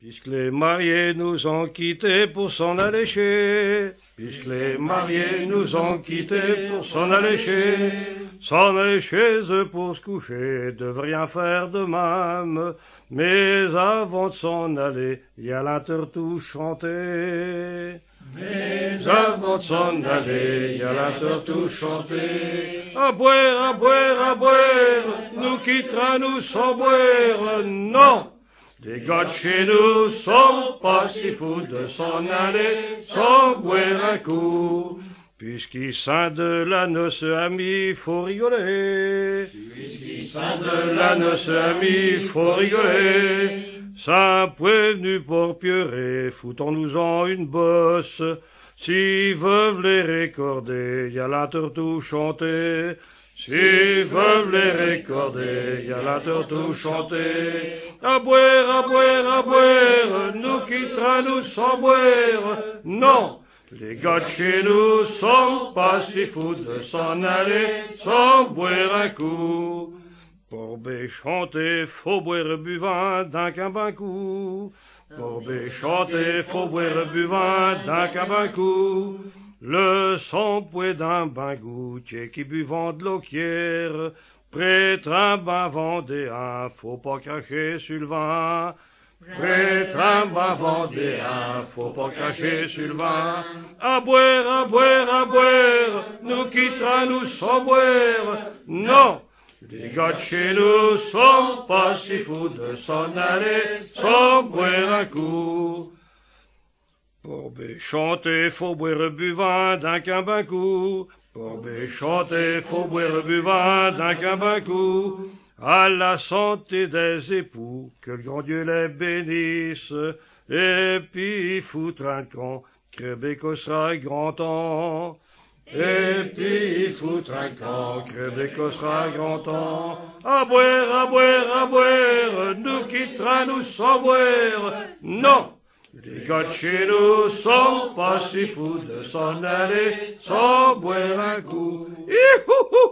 Puisque les mariés nous ont quittés pour s'en allécher, puisque les mariés nous ont quittés pour s'en allécher chez eux pour se coucher, de rien faire de même. Mais avant de s'en aller, y a l'intertout chanté. Mais avant de s'en aller, y a l'intertout chanté. À boire, à boire, à boire, nous quittera nous sans boire, non! Les gars de chez nous sont pas si fous de s'en aller sans boire un coup. Puisqu'il sein de la noce amie, faut rigoler. Puisqu'il sein de la noce amie, faut rigoler. Simple est venu pour pleurer, foutons-nous-en une bosse. Si veuve les récorder, y a l'intertout chanté. Si veuve les récorder, y a l'intertout chanté. À boire, à boire, à boire, nous quittera nous sans boire, non! Les gars de chez nous sont pas si fous de s'en aller sans boire un coup. Pour chanter, faut boire buvin d'un cabin coup. Pour chanter, faut boire buvin d'un cabin coup. Le sang pouet d'un bingou, qui buvant de l'eau quière, prêtre un bain vendéen, faut pas cracher sur le vin. Prêtre un bain vendéen, faut pas cracher sur le vin. À boire, à boire, à boire, nous quittera nous sans boire, non! Les gars de chez nous sont pas si fous de s'en aller sans boire un coup. Pour chanter, faut boire buvin d'un cabin coup. Pour chanter, faut boire buvin d'un cabin coup. À la santé des époux, que le grand Dieu les bénisse. Et puis foutre un camp, Crébéco sera grand temps. Et puis foutre un camp, Crébéco sera grand temps. À boire, à boire, à boire, nous quittera nous sans boire, non! Les gars de chez nous sont pas si fous de s'en aller sans boire un coup.